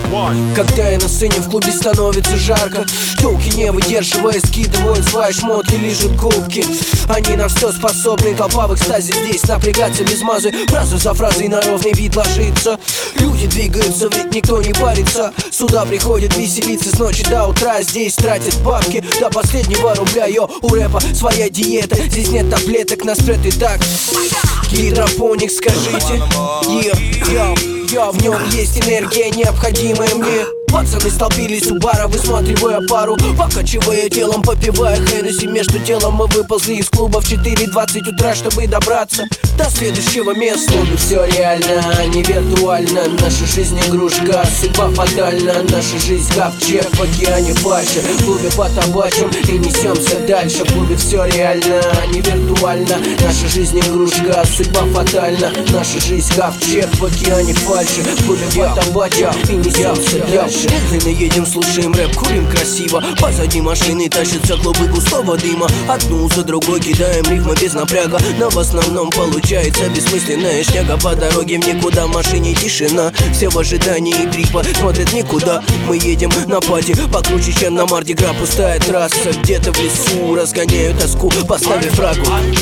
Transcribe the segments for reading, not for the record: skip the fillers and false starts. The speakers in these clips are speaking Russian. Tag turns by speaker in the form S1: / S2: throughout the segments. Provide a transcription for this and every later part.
S1: Когда я на сцене в клубе становится жарко, телки не выдерживая скидывают свои шмотки, лижут губки. Они на все способны, толпа в экстазе здесь напрягаться без мазы. Фразу за фразой на ровный вид ложится. Люди двигаются, ведь никто не парится. Сюда приходят веселиться с ночи до утра. Здесь тратят бабки до последнего рубля. Йо, у рэпа своя диета, здесь нет таблеток, нас прет и так. Гидропоник, скажите, в нем есть энергия, необходимая мне. Пацаны столпились у бара, высматривая пару, покачивая телом, попивая Хеннесси. Между делом мы выползли из клуба в 4:20 утра, чтобы добраться до следующего места. Все реально, а не виртуально. Наша жизнь игрушка, судьба фатальна. Наша жизнь ковчег в океане фальши. В клубе потабачим и несемся дальше. В клубе все реально, а не виртуально. Наша жизнь игрушка, судьба фатальна. Наша жизнь ковчег в океане фальши. В клубе потабачим и несемся дальше. Медленно едем, слушаем рэп, курим красиво. Позади машины тащатся клубы густого дыма. Одну за другой кидаем рифмы без напряга. Но в основном получается бессмысленная шняга. По дороге в никуда, в машине тишина. Все в ожидании трипа, смотрят никуда. Мы едем на пати, покруче, чем на Мардигра. Пустая трасса, где-то в лесу разгоняю тоску, поставив фрагу.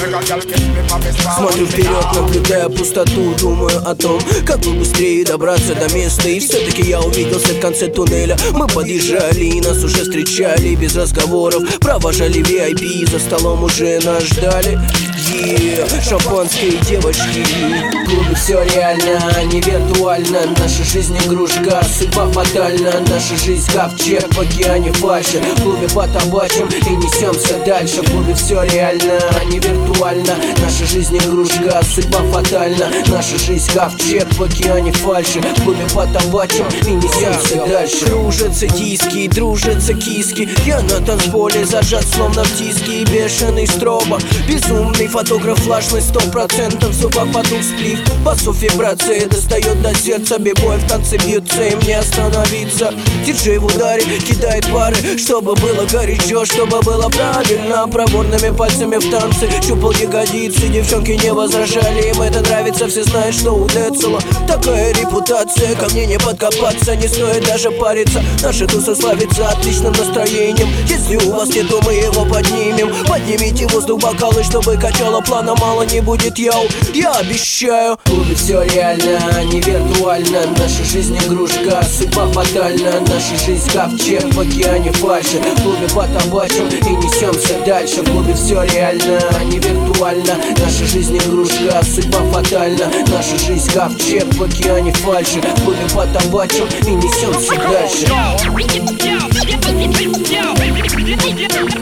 S1: Смотрю вперед, наблюдая пустоту. Думаю о том, как бы быстрее добраться до места. И все-таки я увиделся в конце туннеля. Мы подъезжали и нас уже встречали без разговоров. Провожали VIP, за столом уже нас ждали. Шампанские девочки. В клубе все реально, а не виртуально. Наша жизнь игрушка, судьба фатальна. Наша жизнь ковчег в океане фальши. В клубе потабачим и несемся дальше. В клубе все реально, а не виртуально. Наша жизнь игрушка, судьба фатальна. Наша жизнь ковчег в океане фальши. В клубе потабачим и несемся дальше. Кружатся диски, дружатся киски. Я на танцполе зажат, словно в диске. Бешеный строба, безумный фотограф, флажность 100%. Зуба подул сплив, басов вибрация достает до сердца. Бибой в танце бьются, им не остановиться. Диджей в ударе кидает пары, чтобы было горячо, чтобы было правильно. Проворными пальцами в танце щупал ягодицы. Девчонки не возражали, им это нравится. Все знают, что у Децела такая репутация. Ко мне не подкопаться, не стоит даже париться. Наша туса славится отличным настроением. Если у вас нету, мы его поднимем. Поднимите воздух бокалы, чтобы качало. Плана мало не будет, йоу, я обещаю. В клубе все реально, а не виртуально. Наша жизнь игрушка, судьба фатальна. Наша жизнь ковчег в океане фальши. В клубе потабачим и несемся дальше. В клубе все реально, а не виртуально. Наша жизнь игрушка, судьба фатальна. Наша жизнь ковчег в океане фальши. В клубе потабачим и несемся дальше.